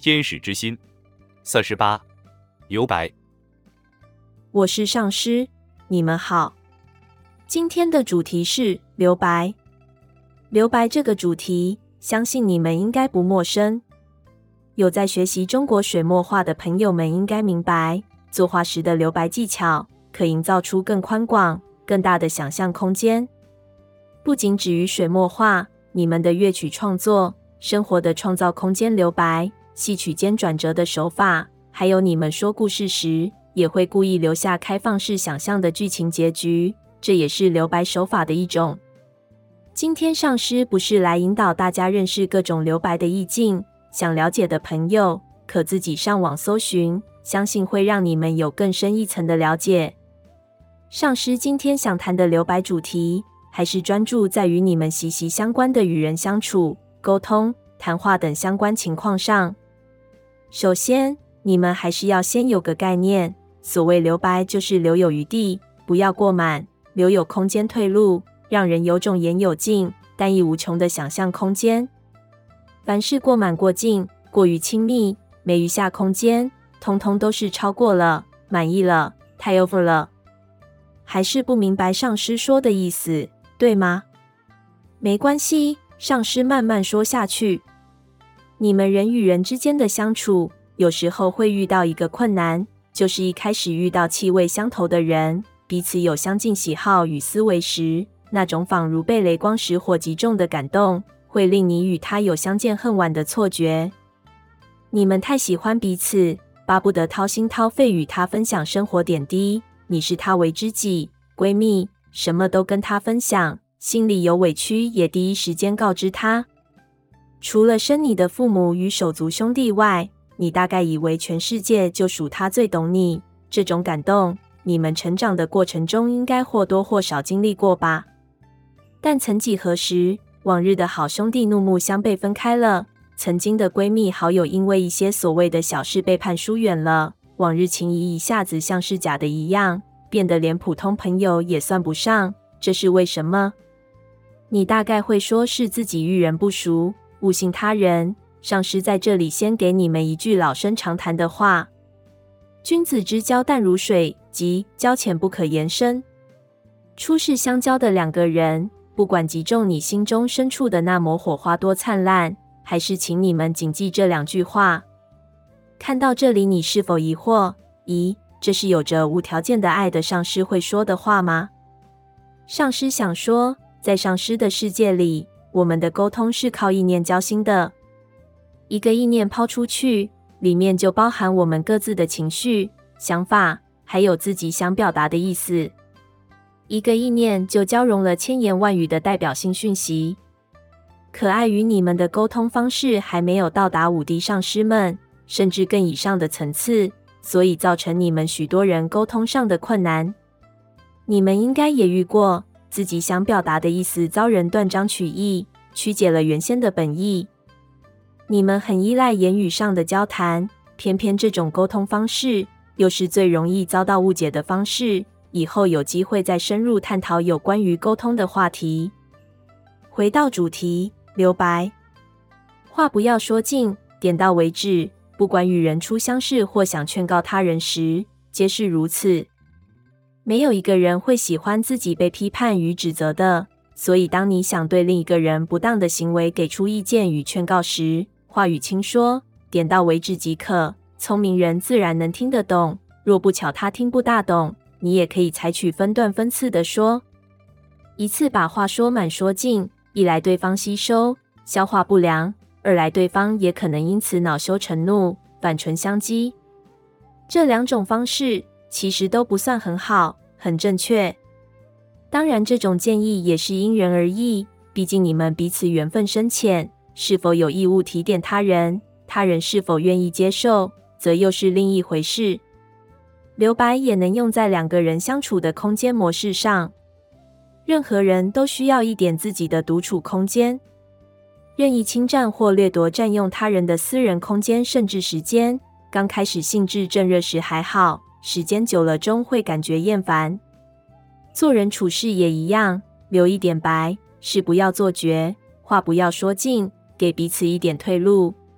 天使之心。48. 留白。 我是上师，你们好。今天的主题是留白。留白这个主题，相信你们应该不陌生。有在学习中国水墨画的朋友们应该明白，作画时的留白技巧可营造出更宽广、更大的想象空间。不仅止于水墨画，你们的乐曲创作、生活的创造空间留白、戏曲间转折的手法，还有你们说故事时也会故意留下开放式想象的剧情结局，这也是留白手法的一种。今天上师不是来引导大家认识各种留白的意境，想了解的朋友可自己上网搜寻，相信会让你们有更深一层的了解。上师今天想谈的留白主题，还是专注在于你们息息相关的与人相处、沟通、谈话等相关情况上。首先，你们还是要先有个概念，所谓留白就是留有余地，不要过满，留有空间退路，让人有种言有尽、但亦无穷的想象空间。凡是过满过尽、过于亲密、没余下空间，通通都是超过了、满意了、太 over 了。还是不明白上师说的意思，对吗？没关系，上师慢慢说下去。你们人与人之间的相处，有时候会遇到一个困难，就是一开始遇到气味相投的人，彼此有相近喜好与思维时，那种仿如被雷光石火击中的感动，会令你与他有相见恨晚的错觉。你们太喜欢彼此，巴不得掏心掏肺与他分享生活点滴，你视他为知己、闺蜜，什么都跟他分享，心里有委屈也第一时间告知他。除了生你的父母与手足兄弟外，你大概以为全世界就属他最懂你，这种感动，你们成长的过程中应该或多或少经历过吧。但曾几何时，往日的好兄弟怒目相被分开了，曾经的闺蜜好友因为一些所谓的小事背叛疏远了，往日情谊一下子像是假的一样，变得连普通朋友也算不上，这是为什么？你大概会说是自己遇人不淑，误信他人。上师在这里先给你们一句老生常谈的话：君子之交淡如水，即交浅不可言深。初识相交的两个人，不管击中你心中深处的那抹火花多灿烂，还是请你们谨记这两句话。看到这里，你是否疑惑？咦，这是有着无条件的爱的上师会说的话吗？上师想说，在上师的世界里，我们的沟通是靠意念交心的。一个意念抛出去，里面就包含我们各自的情绪、想法，还有自己想表达的意思。一个意念就交融了千言万语的代表性讯息。可碍于你们的沟通方式还没有到达五 D 上师们，甚至更以上的层次，所以造成你们许多人沟通上的困难。你们应该也遇过，自己想表达的意思遭人断章取义，曲解了原先的本意。你们很依赖言语上的交谈，偏偏这种沟通方式又是最容易遭到误解的方式。以后有机会再深入探讨有关于沟通的话题。回到主题，留白。话不要说尽，点到为止，不管与人初相识或想劝告他人时，皆是如此。没有一个人会喜欢自己被批判与指责的，所以当你想对另一个人不当的行为给出意见与劝告时，话语轻说，点到为止即可，聪明人自然能听得懂。若不巧他听不大懂，你也可以采取分段分次的说，一次把话说满说尽，一来对方吸收消化不良，二来对方也可能因此恼羞成怒，反唇相讥。这两种方式其实都不算很好，很正确。当然这种建议也是因人而异，毕竟你们彼此缘分深浅，是否有义务提点他人，他人是否愿意接受，则又是另一回事。留白也能用在两个人相处的空间模式上。任何人都需要一点自己的独处空间。任意侵占或掠夺占用他人的私人空间甚至时间，刚开始兴致正热时还好，时间久了终会感觉厌烦。做人处事也一样，留一点白，事不要做绝，话不要说尽，给彼此一点退路，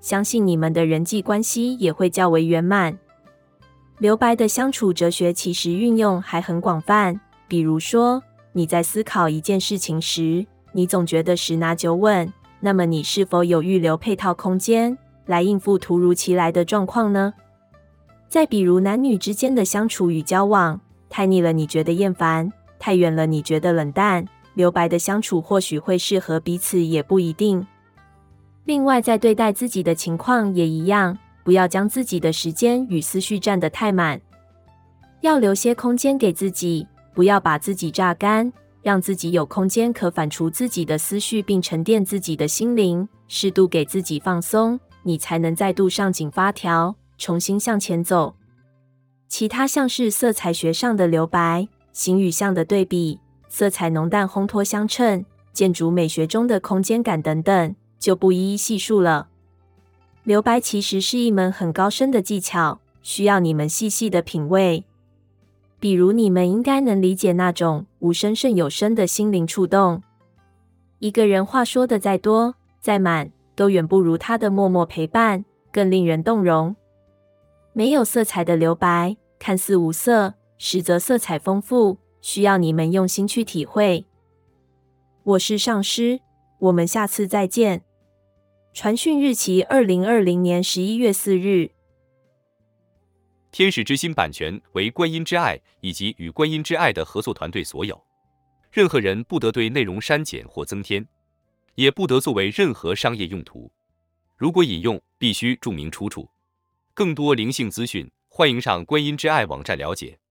相信你们的人际关系也会较为圆满。留白的相处哲学其实运用还很广泛，比如说，你在思考一件事情时，你总觉得十拿九稳，那么你是否有预留配套空间来应付突如其来的状况呢？再比如男女之间的相处与交往，太腻了你觉得厌烦，太远了你觉得冷淡，留白的相处或许会适合彼此也不一定。另外在对待自己的情况也一样，不要将自己的时间与思绪占得太满，要留些空间给自己，不要把自己榨干，让自己有空间可反刍自己的思绪并沉淀自己的心灵，适度给自己放松，你才能再度上紧发条，重新向前走。其他像是色彩学上的留白、形与相的对比、色彩浓淡烘托相称、建筑美学中的空间感等等，就不一一细数了。留白其实是一门很高深的技巧，需要你们细细的品味。比如你们应该能理解那种无声胜有声的心灵触动。一个人话说的再多再满，都远不如他的默默陪伴更令人动容。没有色彩的留白，看似无色，实则色彩丰富，需要你们用心去体会。我是上师，我们下次再见。传讯日期2020年11月4日。 天使之心版权为观音之爱以及与观音之爱的合作团队所有，任何人不得对内容删减或增添，也不得作为任何商业用途。如果引用，必须注明出处。更多灵性资讯，欢迎上观音之爱网站了解。